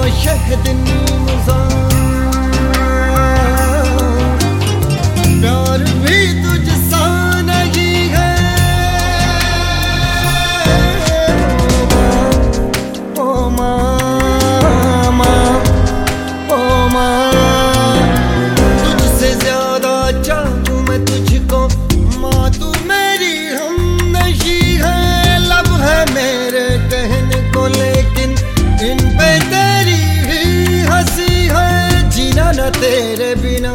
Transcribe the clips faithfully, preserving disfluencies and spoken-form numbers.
शहद नीमज़ां, प्यार भी तुझसा नहीं है। ओ माँ, माँ, ओ माँ, तुझसे ज्यादा चाहूँ मैं तुझको, माँ तू मेरी हमनशी है। लब है मेरे कहने को लेकिन इन पे तेरी ही हंसी है। जीना न तेरे बिना,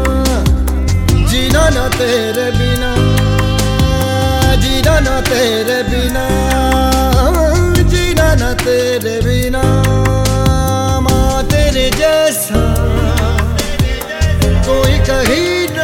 जीना न तेरे बिना, जीना न तेरे बिना, जीना न तेरे बिना। माँ तेरे जैसा कोई कहीं ना।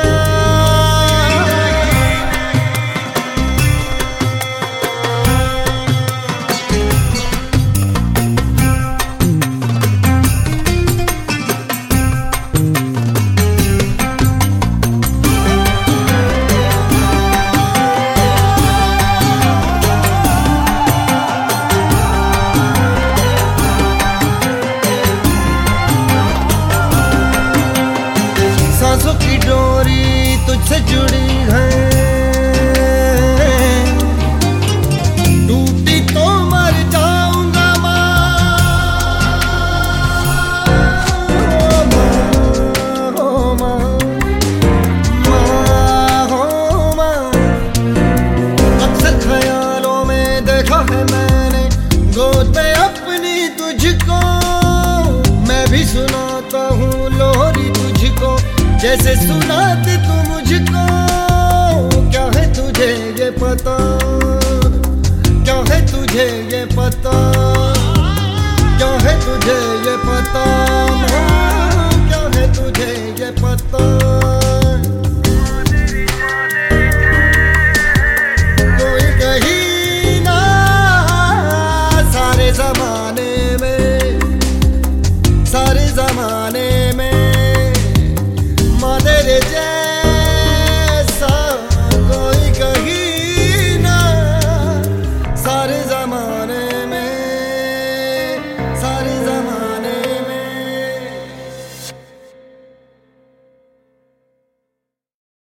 सांसों की डोरी तुझसे जुड़ी है, टूटी तो मर जाऊंगा माँ। हो माँ, माँ हो माँ, अक्सर ख्यालों में देखा है मैंने गोद में अपनी तुझको। मैं भी सुनाता हूँ लोरी तुझको जैसे सुनाते तू मुझको। क्या है तुझे ये पता, क्या है तुझे ये पता, क्या है तुझे ये पता।